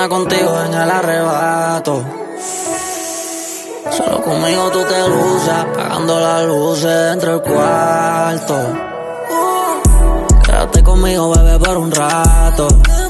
da contigo en el arrebato. Solo conmigo tú te luces, apagando las luces dentro del cuarto. Quédate conmigo, bebé, por un rato.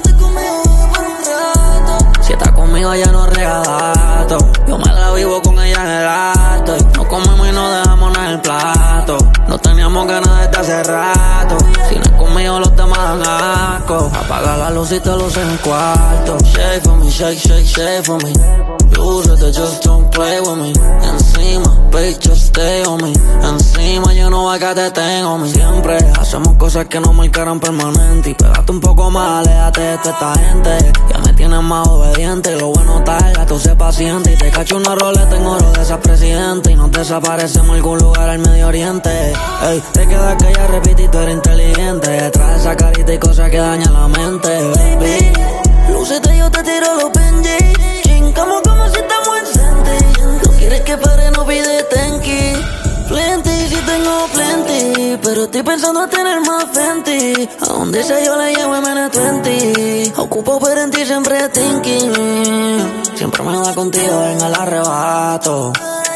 Si estás conmigo ya no regalato. Yo me la vivo con ella en el acto. Y no comemos y no dejamos nada en el plato. No teníamos ganas desde hace rato. Si no es conmigo los temas dan asco. Apaga la luz y te luces en el cuarto. Shake for me, shake, shake, shake for me. Lúcete, just don't play with me. Encima, bitch, just stay on me. Encima yo no voy a que te tengo, me. Siempre hacemos cosas que nos marcaron permanente. Y pégate un poco más, aléjate de toda esta gente. Ya me tienes más obediente. Lo bueno tarda, tú sé paciente. Y te cacho una roleta en oro de esa presidente. Y nos desaparecemos en algún lugar al Medio Oriente. Ey, te quedas que ya repite y tú eres inteligente. Detrás de esa carita y cosas que dañan la mente, baby. Lúcete, yo te tiro los Benji. Chincamos como si estamos en Senti. No quieres que pare, no pide tenki. Plenty, si tengo plenty. Pero estoy pensando en tener más Fenty. A donde sea yo le llevo MN20. Ocupo pero en ti siempre thinking. Siempre me da contigo en el arrebato.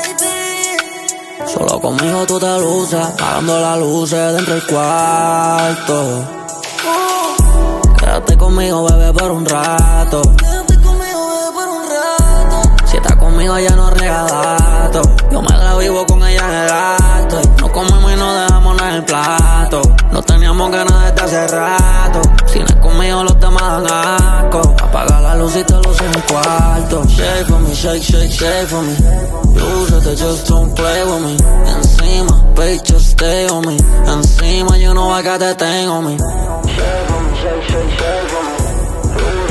Solo conmigo tú te luces, apagando las luces dentro del cuarto. Quédate conmigo, bebé, por un rato. Si estás conmigo ya no regalato. Yo me la vivo con ella en el acto. Y no comemos y no dejamos nada en el plato. No teníamos ganas desde hace rato. Si no es conmigo los temas dan asco. Apaga la luz y te luces en el cuarto. Shake for me, shake, shake, shake for me. Lúcete, just don't play with me. Encima, bitch, just stay on me. Encima yo no voy a que te tengo, me. Shake for me, shake, shake, shake for me.